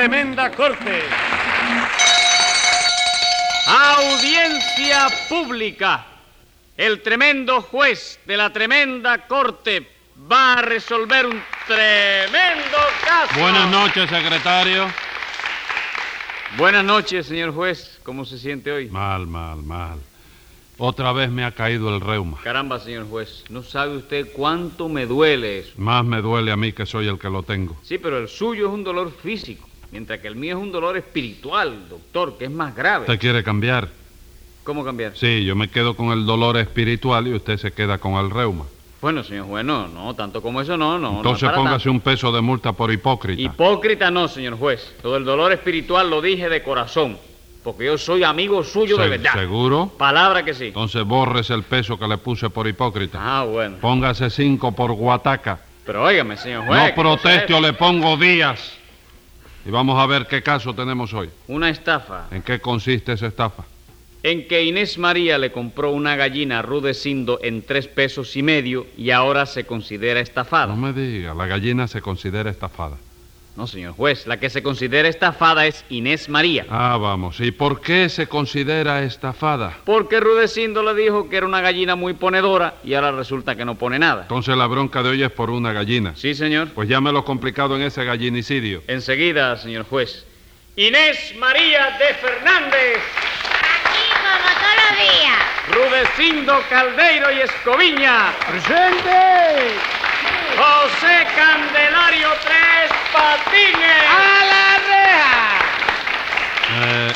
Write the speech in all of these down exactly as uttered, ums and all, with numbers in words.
tremenda corte. Audiencia pública. El tremendo juez de la tremenda corte va a resolver un tremendo caso. Buenas noches, secretario. Buenas noches, señor juez. ¿Cómo se siente hoy? Mal, mal, mal. Otra vez me ha caído el reuma. Caramba, señor juez, ¿no sabe usted cuánto me duele eso? Más me duele a mí que soy el que lo tengo. Sí, pero el suyo es un dolor físico, mientras que el mío es un dolor espiritual, doctor, que es más grave. ¿Usted quiere cambiar? ¿Cómo cambiar? Sí, yo me quedo con el dolor espiritual y usted se queda con el reuma. Bueno, señor juez, no, no, tanto como eso no, no. Entonces no es para póngase tanto. un peso de multa por hipócrita. Hipócrita no, señor juez. Todo el dolor espiritual lo dije de corazón, porque yo soy amigo suyo de Se- verdad. ¿Seguro? Palabra que sí. Entonces bórrese el peso que le puse por hipócrita. Ah, bueno. Póngase cinco por guataca. Pero óigame, señor juez. No ¿qué cosa proteste es? o le pongo días. Y vamos a ver qué caso tenemos hoy. Una estafa. ¿En qué consiste esa estafa? En que Inés María le compró una gallina a Rudecindo en tres pesos y medio y ahora se considera estafada. No me diga, la gallina se considera estafada. No, señor juez, la que se considera estafada es Inés María. Ah, vamos. ¿Y por qué se considera estafada? Porque Rudecindo le dijo que era una gallina muy ponedora y ahora resulta que no pone nada. Entonces la bronca de hoy es por una gallina. Sí, señor. Pues llámelo complicado en ese gallinicidio. Enseguida, señor juez. Inés María de Fernández, Aquí como todos los días. Rudecindo Caldeiro y Escoviña, ¡Presente! José Candelario Tres Patines. ¡A la reja! Eh,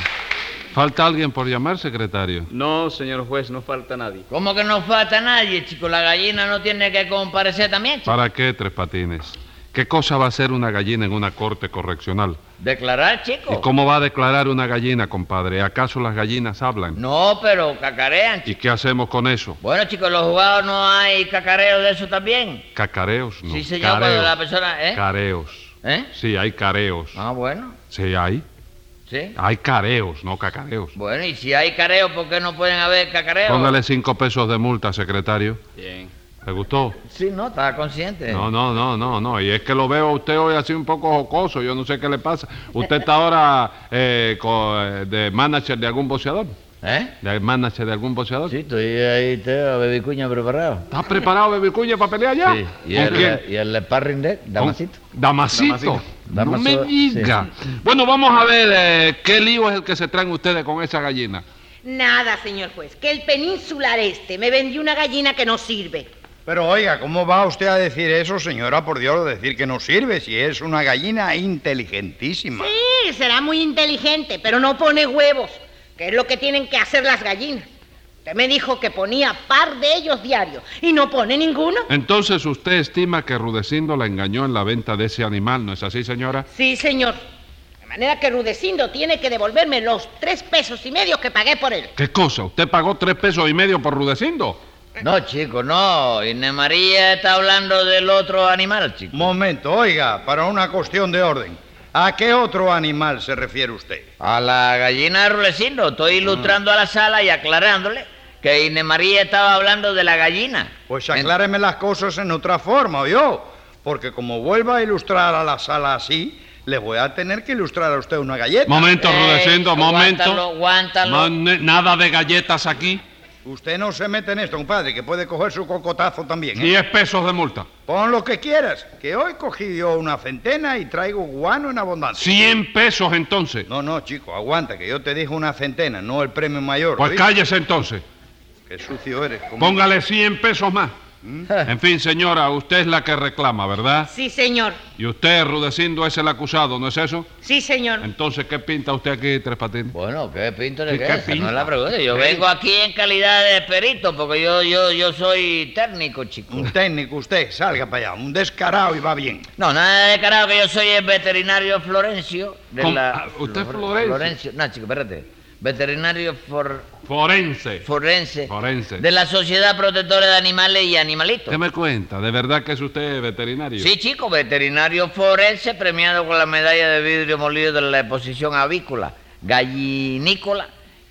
¿Falta alguien por llamar, secretario? No, señor juez, no falta nadie. ¿Cómo que no falta nadie, chico? La gallina no tiene que comparecer también, chico. ¿Para qué, Tres Patines? ¿Qué cosa va a hacer una gallina en una corte correccional? ¿Declarar, chico? ¿Y cómo va a declarar una gallina, compadre? ¿Acaso las gallinas hablan? No, pero cacarean, ¿Y chico. qué hacemos con eso? Bueno, chicos, los jugados no hay cacareo de eso también. ¿Cacareos? No. Sí, señor, cuando Careos. la persona... ¿Eh? Careos. ¿Eh? Sí, hay careos. Ah, bueno. Sí, hay. Sí. Hay careos, no cacareos. Bueno, y si hay careo, ¿por qué no pueden haber cacareo? Póngale cinco pesos de multa, secretario. Bien. ¿Le gustó? Sí, no, estaba consciente. No, no, no, no, no. Y es que lo veo a usted hoy así un poco jocoso. Yo no sé qué le pasa. ¿Usted está ahora eh, co- eh, de manager de algún boxeador? ¿Eh? ¿De manager de algún boxeador? Sí, estoy ahí, Teo, Bebicuña preparado. ¿Estás preparado, Bebicuña, para pelear ya? Sí. ¿Y ¿Con el, quién? y el sparring de Damasito? ¿Con- Damasito. Damasito. No Damaso- me diga. Bueno, vamos a ver eh, qué lío es el que se traen ustedes con esa gallina. Nada, señor juez, que el peninsular este me vendió una gallina que no sirve. Pero oiga, ¿cómo va usted a decir eso, señora? Por Dios, decir que no sirve, si es una gallina inteligentísima. Sí, será muy inteligente, pero no pone huevos, que es lo que tienen que hacer las gallinas. Usted me dijo que ponía par de ellos diarios y no pone ninguno. Entonces usted estima que Rudecindo la engañó en la venta de ese animal, ¿no es así, señora? Sí, señor. De manera que Rudecindo tiene que devolverme los tres pesos y medio que pagué por él. ¿Qué cosa? ¿Usted pagó tres pesos y medio por Rudecindo? No, chico, no. Inés María está hablando del otro animal, chico. Momento, oiga, para una cuestión de orden. ¿A qué otro animal se refiere usted? A la gallina de Rulecindo. Estoy ilustrando a la sala y aclarándole que Inés María estaba hablando de la gallina. Pues En- acláreme las cosas en otra forma, yo. Porque como vuelva a ilustrar a la sala así, le voy a tener que ilustrar a usted una galleta. Momento, Eh, Rudecindo, momento. aguántalo, aguántalo. No, ne- nada de galletas aquí. Usted no se mete en esto, compadre, que puede coger su cocotazo también, ¿eh? Diez pesos de multa. Pon lo que quieras, que hoy cogí yo una centena y traigo guano en abundancia. Cien pesos entonces. No, no, chico, aguanta, que yo te dije una centena, no el premio mayor. Pues ¿oíste? cállese entonces. Qué sucio eres. ¿cómo? Póngale cien pesos más. En fin, señora, usted es la que reclama, ¿verdad? Sí, señor. Y usted, Rudecindo, es el acusado, ¿no es eso? Sí, señor. Entonces, ¿qué pinta usted aquí, Tres Patines? Bueno, ¿qué pinto de Sí, qué? ¿qué Esa no pinta? es la pregunta. Yo ¿Qué? vengo aquí en calidad de perito porque yo, yo, yo soy técnico, chico. Un técnico usted, salga para allá, un descarado y va bien. No, nada de carajo que yo soy el veterinario Florencio de ¿Cómo? la... Ah, ¿usted es Flor- Florencio? No, chico, espérate. Veterinario for... Forense. forense. Forense. De la Sociedad Protectora de Animales y Animalitos. ¿Qué me cuenta? ¿De verdad que es usted veterinario? Sí, chico, veterinario forense premiado con la medalla de vidrio molido de la exposición avícola, gallinícola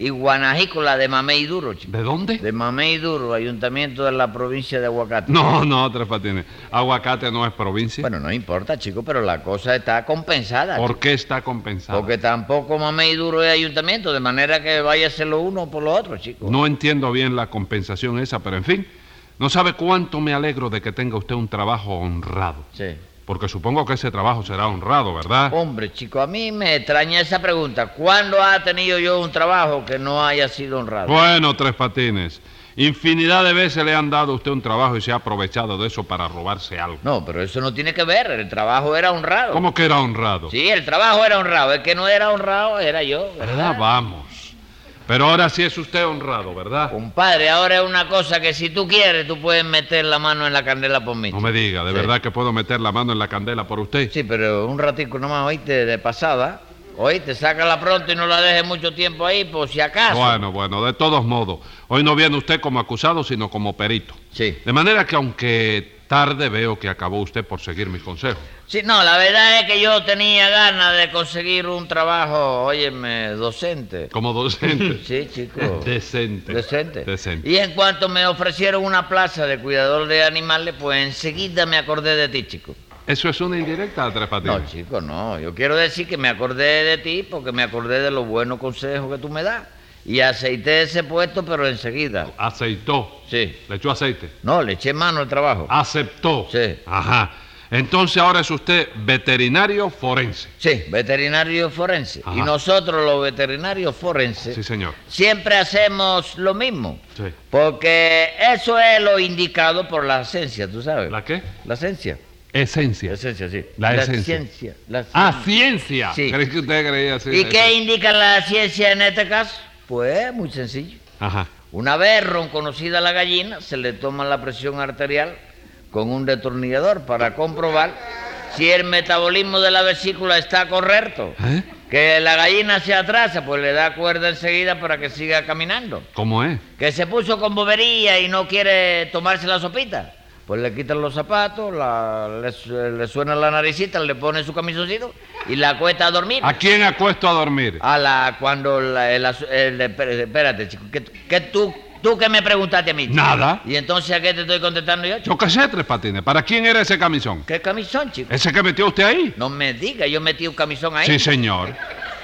y guanajícola de Mamey Duro, chico. ¿De dónde? De Mamey Duro, ayuntamiento de la provincia de Aguacate. No, no, Tres Patines. Aguacate no es provincia. Bueno, no importa, chico, pero la cosa está compensada. ¿Por chico. qué está compensado? Porque tampoco Mamey Duro es ayuntamiento, de manera que vaya a ser lo uno por lo otro, chico. No entiendo bien la compensación esa, pero en fin, no sabe cuánto me alegro de que tenga usted un trabajo honrado. Sí. Porque supongo que ese trabajo será honrado, ¿verdad? Hombre, chico, a mí me extraña esa pregunta. ¿Cuándo ha tenido yo un trabajo que no haya sido honrado? Bueno, Tres Patines, infinidad de veces le han dado a usted un trabajo y se ha aprovechado de eso para robarse algo. No, pero eso no tiene que ver. El trabajo era honrado. ¿Cómo que era honrado? Sí, el trabajo era honrado. El que no era honrado era yo, ¿verdad? Ah, vamos. Pero ahora sí es usted honrado, ¿verdad? Compadre, ahora es una cosa que si tú quieres, tú puedes meter la mano en la candela por mí. No me diga, ¿de Sí. verdad que puedo meter la mano en la candela por usted? Sí, pero un ratico nomás, oíste, de pasada. Oíste, sácala pronto y no la dejes mucho tiempo ahí, por si acaso. Bueno, bueno, de todos modos, hoy no viene usted como acusado, sino como perito. Sí. De manera que aunque tarde veo que acabó usted por seguir mis consejos. Sí, no, la verdad es que yo tenía ganas de conseguir un trabajo, óyeme, docente. Como docente. Sí, chico. Decente. Decente. Decente. Y en cuanto me ofrecieron una plaza de cuidador de animales, pues enseguida me acordé de ti, chico. ¿Eso es una indirecta, Tres Patines? No, chico, no. Yo quiero decir que me acordé de ti porque me acordé de los buenos consejos que tú me das. Y aceité ese puesto, pero enseguida. Aceitó. Sí. ¿Le echó aceite? No, le eché mano al trabajo. Aceptó. Sí. Ajá. Entonces ahora es usted veterinario forense. Sí, veterinario forense. Ajá. Y nosotros los veterinarios forenses Sí, señor. siempre hacemos lo mismo. Sí. Porque eso es lo indicado por la ciencia, ¿tú sabes? ¿La qué? La ciencia. Esencia. La esencia, sí. La esencia. ciencia. La Ah, ciencia. ciencia. Sí. ¿Crees que usted creía así? ¿Y qué indica la ciencia en este caso? Pues muy sencillo. Ajá. Una vez ronconocida la gallina, se le toma la presión arterial con un destornillador para comprobar si el metabolismo de la vesícula está correcto. ¿Eh? Que la gallina se atrasa, pues le da cuerda enseguida para que siga caminando. ¿Cómo es? Que se puso con bobería y no quiere tomarse la sopita, pues le quitan los zapatos, la, le, su- le suena la naricita, le pone su camisoncito y la acuesta a dormir. ¿A quién acuesto a dormir? A la, cuando la, el, asu- el- espérate, espérate, chico, que, que tú, tú que me preguntaste a mí. chico? Nada. ¿Y entonces a qué te estoy contestando yo, chico? Yo qué sé, Tres Patines. ¿Para quién era ese camisón? ¿Qué camisón, chico? ¿Ese que metió usted ahí? No me diga, yo metí un camisón ahí Sí, señor.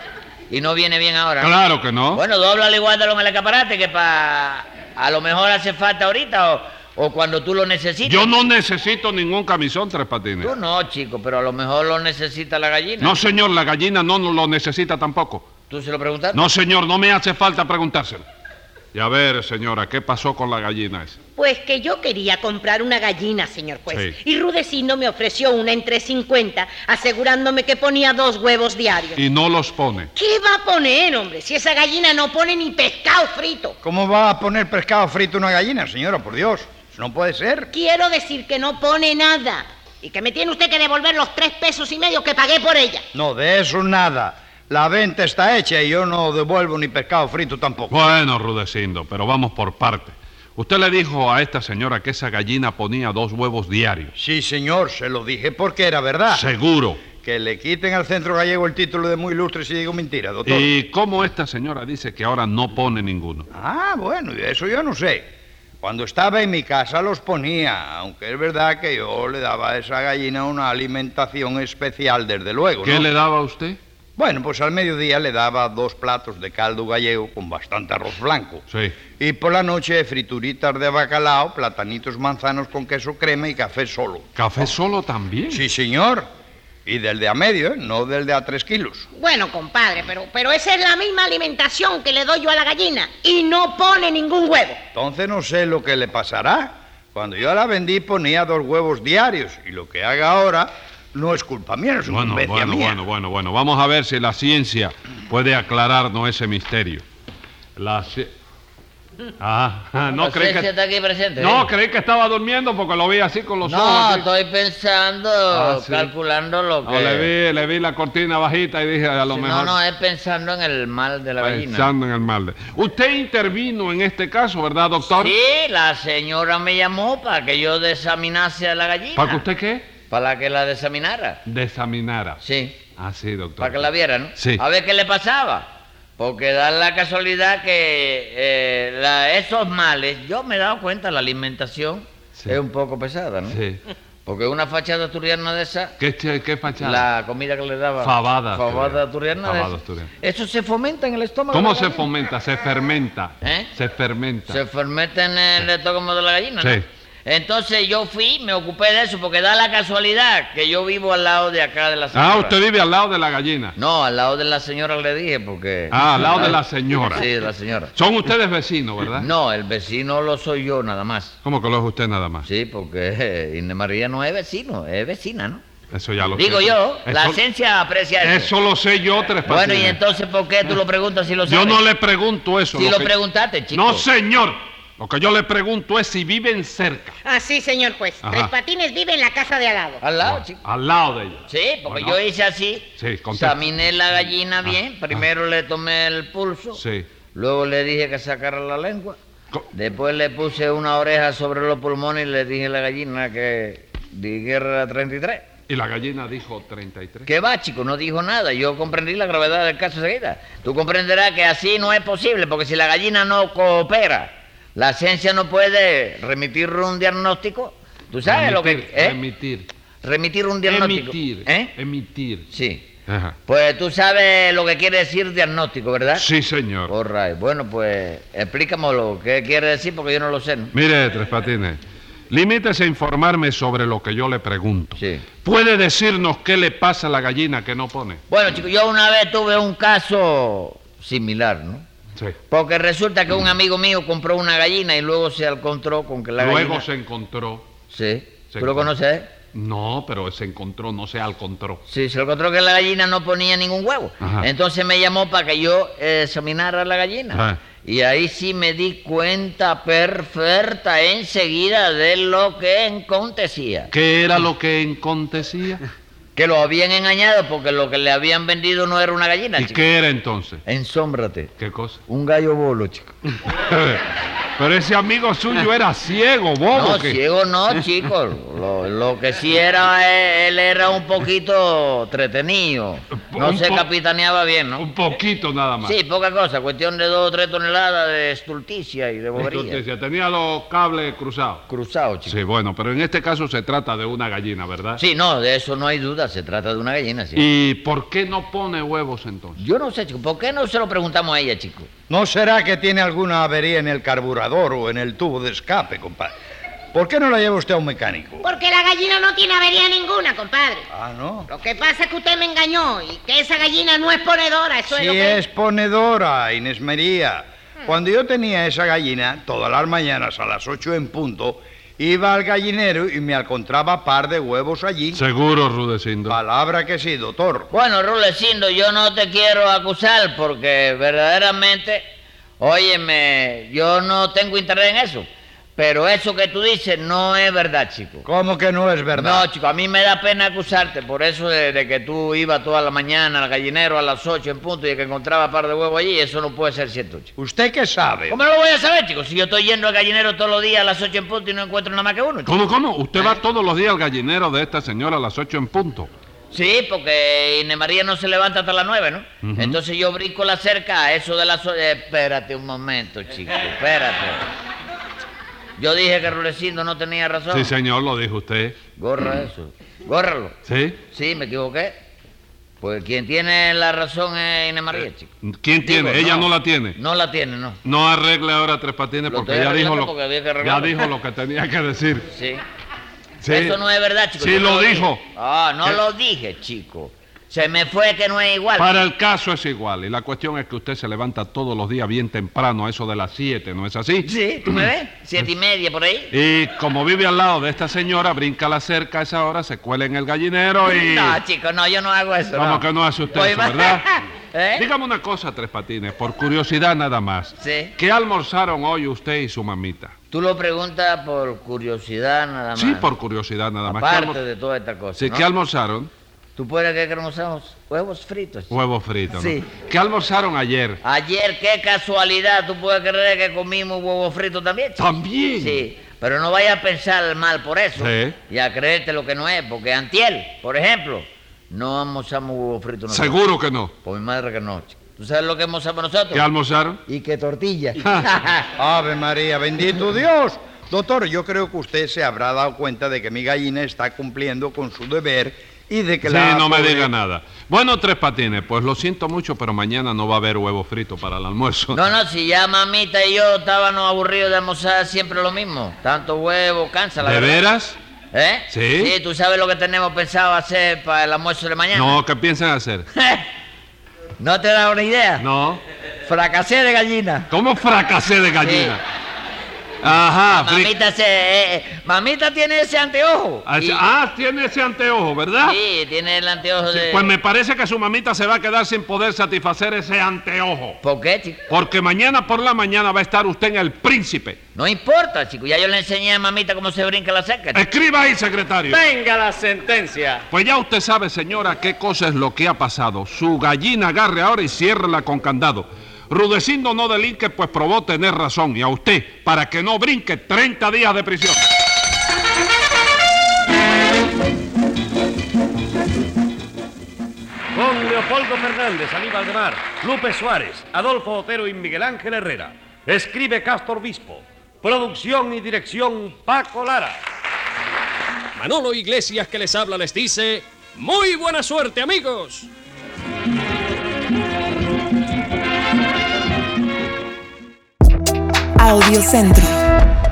y no viene bien ahora. ¿no? Claro que no. Bueno, dóblalo igual de lo en el escaparate que para a lo mejor hace falta ahorita o, o cuando tú lo necesitas. Yo no necesito ningún camisón, Tres Patines. Tú no, chico, pero a lo mejor lo necesita la gallina. No, señor, la gallina no lo necesita tampoco. ¿Tú se lo preguntaste? No, señor, no me hace falta preguntárselo. Y a ver, señora, ¿qué pasó con la gallina esa? Pues que yo quería comprar una gallina, señor juez. Sí. Y Rudecindo me ofreció una en tres cincuenta, asegurándome que ponía dos huevos diarios. Y no los pone. ¿Qué va a poner, hombre? Si esa gallina no pone ni pescado frito. ¿Cómo va a poner pescado frito una gallina, señora? Por Dios. Eso no puede ser. Quiero decir que no pone nada. Y que me tiene usted que devolver los tres pesos y medio que pagué por ella. No, de eso nada. La venta está hecha y yo no devuelvo ni pescado frito tampoco. Bueno, Rudecindo, pero vamos por parte. Usted le dijo a esta señora que esa gallina ponía dos huevos diarios. Sí, señor, se lo dije porque era verdad. Seguro. Que le quiten al centro gallego el título de muy ilustre si digo mentira, doctor. ¿Y cómo esta señora dice que ahora no pone ninguno? Ah, bueno, y eso yo no sé. Cuando estaba en mi casa los ponía, aunque es verdad que yo le daba a esa gallina una alimentación especial, desde luego, ¿Qué ¿no? le daba a usted? Bueno, pues al mediodía le daba dos platos de caldo gallego con bastante arroz blanco. Sí. Y por la noche frituritas de bacalao, platanitos manzanos con queso crema y café solo. ¿Café solo también? Sí, señor. Y del de a medio, ¿eh? No del de a tres kilos. Bueno, compadre, pero, pero esa es la misma alimentación que le doy yo a la gallina. Y no pone ningún huevo. Entonces no sé lo que le pasará. Cuando yo la vendí ponía dos huevos diarios. Y lo que haga ahora no es culpa mía, es Bueno, incumbencia bueno, mía. bueno, bueno, bueno. Vamos a ver si la ciencia puede aclararnos ese misterio. La ci- Ah, no La creí ciencia que... está aquí presente. No, ¿eh? creí que estaba durmiendo porque lo vi así con los ojos. No, así. estoy pensando, Ah, sí. calculando lo que... No, le vi, le vi la cortina bajita y dije a lo Sí, mejor... No, no, es pensando en el mal de la gallina. Pensando en el mal. de- Usted intervino en este caso, ¿verdad, doctor? Sí, la señora me llamó para que yo desaminase a la gallina. ¿Para que usted qué? Para que la desaminara. Desaminara. Sí, Ah, sí, doctor. para que la viera, ¿no? Sí. A ver qué le pasaba. Porque da la casualidad que eh, la- esos males, yo me he dado cuenta, la alimentación Sí. es un poco pesada, ¿no? Sí. Porque una fachada asturiana de esa, ¿Qué, che- qué fachada? la comida que le daba... Fabada Fabada asturiana. asturiana. de Fabada esa, asturiana. Eso se fomenta en el estómago. ¿Cómo de la se gallina. fomenta? Se fermenta. ¿Eh? Se fermenta. Se fermenta en el estómago de la gallina, ¿no? Sí. Entonces yo fui, me ocupé de eso, porque da la casualidad que yo vivo al lado de acá de la señora. Ah, usted vive al lado de la gallina. No, al lado de la señora le dije, porque... Ah, al lado de la señora. Sí, de la señora. Son ustedes vecinos, ¿verdad? No, el vecino lo soy yo nada más. ¿Cómo que lo es usted nada más? Sí, porque eh, Inés María no es vecino, es vecina, ¿no? Eso ya lo Digo sé. yo, la Eso- esencia aprecia eso. Eso lo sé yo, Tres Bueno, Patines. y entonces, ¿por qué tú lo preguntas si lo sabes? Yo no le pregunto eso. Si lo que- preguntaste, chico. No, señor. Lo que yo le pregunto es si viven cerca. Ah, sí, señor juez. Ajá. Tres Patines vive en la casa de al lado. Al lado, chico. Al lado de ella. Sí, porque Bueno. yo hice así. Sí, contesta. examiné la gallina bien. ah. Primero le tomé el pulso. Sí. Luego le dije que sacara la lengua. Co- Después le puse una oreja sobre los pulmones y le dije a la gallina que dijera treinta y tres. Y la gallina dijo treinta y tres. ¿Qué va, chico? No dijo nada. Yo comprendí la gravedad del caso enseguida. Tú comprenderás que así no es posible, porque si la gallina no coopera, la ciencia no puede remitir un diagnóstico. ¿Tú sabes lo que Emitir, es? Emitir. Remitir un diagnóstico. Emitir. ¿Eh? Emitir. Sí. Ajá. Pues tú sabes lo que quiere decir diagnóstico, ¿verdad? Sí, señor. All right. Bueno, pues explícamelo. ¿Qué quiere decir? Porque yo no lo sé, ¿no? Mire, Tres Patines, limítese a informarme sobre lo que yo le pregunto. Sí. ¿Puede decirnos qué le pasa a la gallina que no pone? Bueno, chicos, yo una vez tuve un caso similar, ¿no? Sí. Porque resulta que un amigo mío compró una gallina y luego se encontró con que la Luego gallina... se encontró. Sí. se ¿Tú lo encontró. conoces? No, pero se encontró, no se encontró. Sí, se encontró que la gallina no ponía ningún huevo. Ajá. Entonces me llamó para que yo eh, examinara la gallina. Ajá. Y ahí sí me di cuenta perfecta enseguida de lo que acontecía. ¿Qué era lo que acontecía? Que lo habían engañado porque lo que le habían vendido no era una gallina, ¿Y chico. qué era entonces? Ensómbrate. ¿Qué cosa? Un gallo bolo, chico. Pero ese amigo suyo era ciego, bobo. No, que- ciego no, chico. Lo, lo que sí era, eh, él era un poquito entretenido. No Un se po- capitaneaba bien, ¿no? Un poquito nada más. Sí, poca cosa. Cuestión de dos o tres toneladas de estulticia y de bobería. Entonces, tenía los cables cruzados. Cruzado, chico. Sí, bueno, pero en este caso se trata de una gallina, ¿verdad? Sí, no, de eso no hay duda. Se trata de una gallina, sí. ¿Y por qué no pone huevos entonces? Yo no sé, chico. ¿Por qué no se lo preguntamos a ella, chico? ¿No será que tiene alguna avería en el carburador o en el tubo de escape, compadre? ¿Por qué no la lleva usted a un mecánico? Porque la gallina no tiene avería ninguna, compadre. Ah, ¿no? Lo que pasa es que usted me engañó y que esa gallina no es ponedora, eso es Sí lo que... es ponedora, Inés María. Cuando yo tenía esa gallina, todas las mañanas a las ocho en punto, iba al gallinero y me encontraba par de huevos allí. Seguro, Rudecindo. Palabra que sí, doctor. Bueno, Rulecindo, yo no te quiero acusar porque verdaderamente, óyeme, yo no tengo interés en eso. Pero eso que tú dices no es verdad, chico. ¿Cómo que no es verdad? No, chico, a mí me da pena acusarte por eso de, de que tú ibas toda la mañana al gallinero a las ocho en punto y que encontraba par de huevos allí. Eso no puede ser cierto, chico. ¿Usted qué sabe? ¿Cómo lo voy a saber, chico? Si yo estoy yendo al gallinero todos los días a las ocho en punto y no encuentro nada más que uno, chico. ¿Cómo, cómo? Usted va todos los días al gallinero de esta señora a las ocho en punto. Sí, porque Inés María no se levanta hasta las nueve, ¿no? Ujú. Entonces yo brinco la cerca a eso de las... o- eh, espérate un momento, chico, espérate. Yo dije que Rulecindo no tenía razón. Sí, señor, lo dijo usted. Gorra eso. Górralo. ¿Sí? Sí, me equivoqué. Pues quien tiene la razón es Inés María, chico. ¿Quién Digo, tiene? Ella no la tiene. No la tiene, no. No arregle ahora Tres Patines Lo porque estoy ya dijo, arreglando lo, porque había que ya arreglarlo. dijo lo que tenía que decir. Sí. Sí. Eso no es verdad, chico. Sí, Yo no lo dije. dijo. Ah, no ¿Qué? lo dije, chico. Se me fue que no es igual. Para el caso es igual. Y la cuestión es que usted se levanta todos los días bien temprano, a eso de las siete, ¿no es así? Sí, ¿tú me ves? Siete y media por ahí. Y como vive al lado de esta señora, brinca la cerca a esa hora, se cuela en el gallinero y... No, chico, no, yo no hago eso. ¿Cómo no. que no hace usted Pues, eso, verdad? ¿Eh? Dígame una cosa, Tres Patines, por curiosidad nada más. Sí. ¿Qué almorzaron hoy usted y su mamita? Tú lo preguntas por curiosidad nada más. Sí, por curiosidad nada más. ¿Qué Aparte almor- de toda esta cosa, Sí, ¿no? ¿qué almorzaron? ¿Tú puedes creer que almorzamos huevos fritos? Huevos fritos, ¿no? Sí. ¿Qué almorzaron ayer? Ayer, qué casualidad, ¿tú puedes creer que comimos huevos fritos también, chico? También. Sí, pero no vayas a pensar mal por eso. Sí. Y a creerte lo que no es, porque antier, por ejemplo, no almorzamos huevos fritos nosotros. Seguro que no. Por mi madre que no, chico. ¿Tú sabes lo que almorzamos nosotros? ¿Qué almorzaron? Y que tortilla. Ave María, bendito Dios. Doctor, yo creo que usted se habrá dado cuenta de que mi gallina está cumpliendo con su deber y de que Sí, la... no me pobre- diga nada. Bueno, Tres Patines, pues lo siento mucho, pero mañana no va a haber huevo frito para el almuerzo. No, no, si ya mamita y yo estábamos aburridos de almorzar siempre lo mismo. Tanto huevo, cansa la ¿De verdad. veras? ¿Eh? Sí. Sí, ¿tú sabes lo que tenemos pensado hacer para el almuerzo de mañana? No, ¿qué piensan hacer? ¿No te da una idea? No. Fracasé de gallina. ¿Cómo fracasé de gallina? Ajá. fri- Mamita, se, eh, eh, mamita tiene ese anteojo. Ah, Y- Ah, tiene ese anteojo, ¿verdad? Sí, tiene el anteojo de... Pues me parece que su mamita se va a quedar sin poder satisfacer ese anteojo. ¿Por qué, chico? Porque mañana por la mañana va a estar usted en El Príncipe. No importa, chico. Ya yo le enseñé a mamita cómo se brinca la cerca. chico. Escriba ahí, secretario. Venga la sentencia. Pues ya usted sabe, señora, qué cosa es lo que ha pasado. Su gallina agarre ahora y ciérrela con candado. Rudecindo no delinque, pues probó tener razón. Y a usted, para que no brinque, treinta días de prisión. Con Leopoldo Fernández, Aníbal de Mar, Lupe Suárez, Adolfo Otero y Miguel Ángel Herrera. Escribe Castro Obispo. Producción y dirección Paco Lara. Manolo Iglesias, que les habla, les dice: ¡muy buena suerte, amigos! Audiocentro.